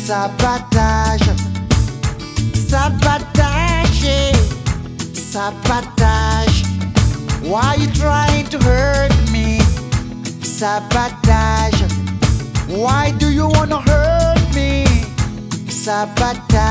Sabotage, sabotage, sabotage. Why you trying to hurt me? Sabotage. Why do you wanna hurt me? Sabotage.